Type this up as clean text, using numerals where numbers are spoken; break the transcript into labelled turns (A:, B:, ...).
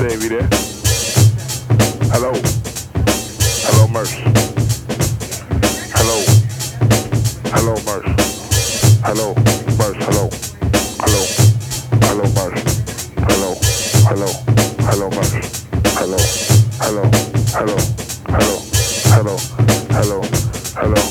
A: Dave, you there? Hello? Hello, Merce. Hello? Hello, Merce. Hello? Merce, hello? Hello? Hello, Merce. Hello? Hello? Hello, Merce. Hello? Hello? Hello? Hello? Hello? Hello? Hello?